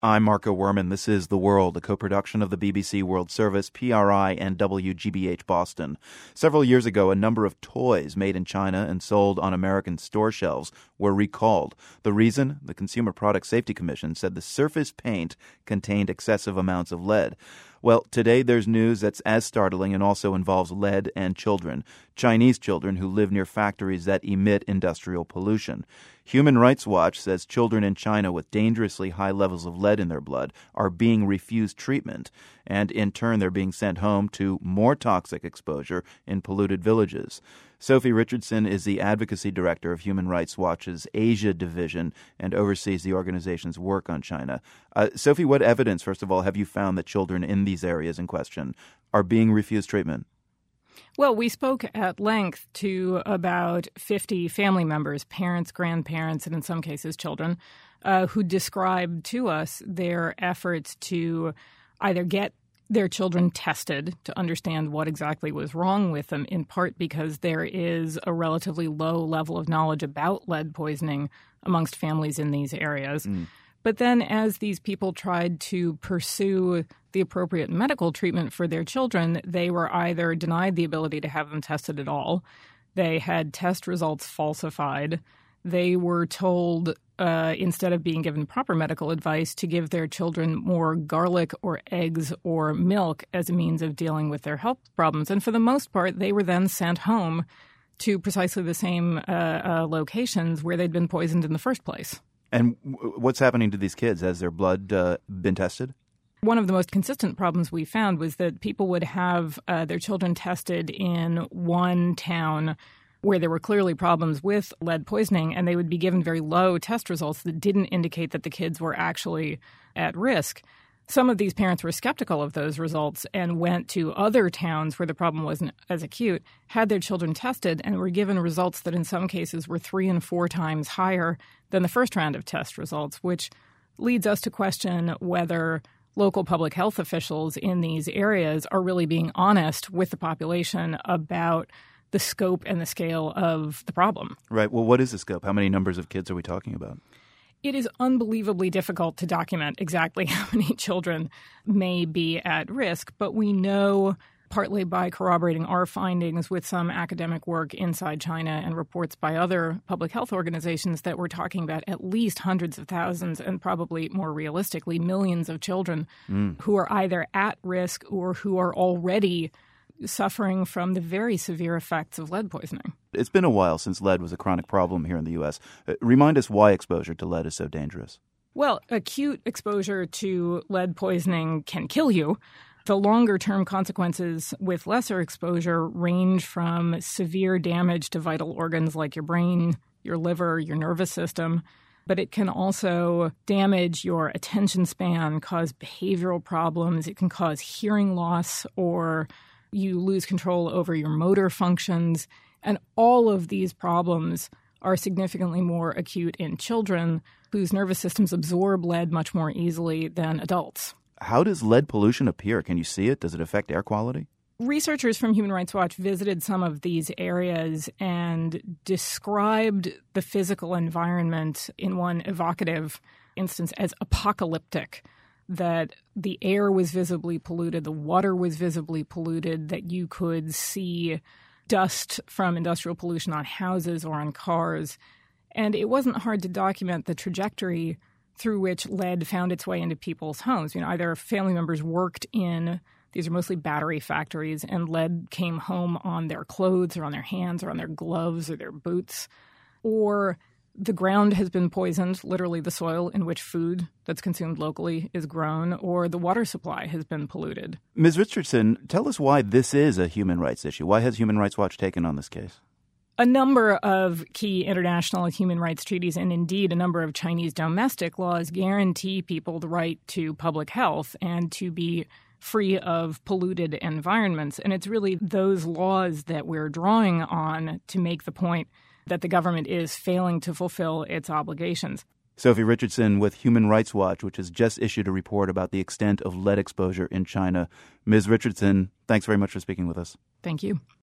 I'm Marco Werman. This is The World, a co-production of the BBC World Service, PRI, and WGBH Boston. Several years ago, a number of toys made in China and sold on American store shelves were recalled. The reason? The Consumer Product Safety Commission said the surface paint contained excessive amounts of lead. Well, today there's news that's as startling and also involves lead and children, Chinese children who live near factories that emit industrial pollution. Human Rights Watch says children in China with dangerously high levels of lead in their blood are being refused treatment, and in turn they're being sent home to more toxic exposure in polluted villages. Sophie Richardson is the advocacy director of Human Rights Watch's Asia division and oversees the organization's work on China. Sophie, what evidence, first of all, have you found that children in these areas in question are being refused treatment? Well, we spoke at length to about 50 family members, parents, grandparents, and in some cases children, who described to us their efforts to either get their children tested to understand what exactly was wrong with them, in part because there is a relatively low level of knowledge about lead poisoning amongst families in these areas. But then as these people tried to pursue the appropriate medical treatment for their children, they were either denied the ability to have them tested at all, they had test results falsified, they were told, instead of being given proper medical advice, to give their children more garlic or eggs or milk as a means of dealing with their health problems. And for the most part, they were then sent home to precisely the same locations where they'd been poisoned in the first place. And what's happening to these kids? Has their blood been tested? One of the most consistent problems we found was that people would have their children tested in one town where there were clearly problems with lead poisoning, and they would be given very low test results that didn't indicate that the kids were actually at risk. Some of these parents were skeptical of those results and went to other towns where the problem wasn't as acute, had their children tested, and were given results that in some cases were 3 and 4 times higher than the first round of test results, which leads us to question whether local public health officials in these areas are really being honest with the population about the scope and the scale of the problem. Right. Well, what is the scope? How many numbers of kids are we talking about? It is unbelievably difficult to document exactly how many children may be at risk, but we know, partly by corroborating our findings with some academic work inside China and reports by other public health organizations, that we're talking about at least hundreds of thousands and probably more realistically millions of children who are either at risk or who are already suffering from the very severe effects of lead poisoning. It's been a while since lead was a chronic problem here in the U.S. Remind us why exposure to lead is so dangerous. Well, acute exposure to lead poisoning can kill you. The longer-term consequences with lesser exposure range from severe damage to vital organs like your brain, your liver, your nervous system. But it can also damage your attention span, cause behavioral problems. It can cause hearing loss, or you lose control over your motor functions. And all of these problems are significantly more acute in children whose nervous systems absorb lead much more easily than adults. How does lead pollution appear? Can you see it? Does it affect air quality? Researchers from Human Rights Watch visited some of these areas and described the physical environment in one evocative instance as apocalyptic, that the air was visibly polluted, the water was visibly polluted, that you could see dust from industrial pollution on houses or on cars. And it wasn't hard to document the trajectory through which lead found its way into people's homes. Either family members worked in, these are mostly battery factories, and lead came home on their clothes or on their hands or on their gloves or their boots, or the ground has been poisoned, literally the soil in which food that's consumed locally is grown, or the water supply has been polluted. Ms. Richardson, tell us why this is a human rights issue. Why has Human Rights Watch taken on this case? A number of key international human rights treaties and indeed a number of Chinese domestic laws guarantee people the right to public health and to be free of polluted environments. And it's really those laws that we're drawing on to make the point that the government is failing to fulfill its obligations. Sophie Richardson with Human Rights Watch, which has just issued a report about the extent of lead exposure in China. Ms. Richardson, thanks very much for speaking with us. Thank you.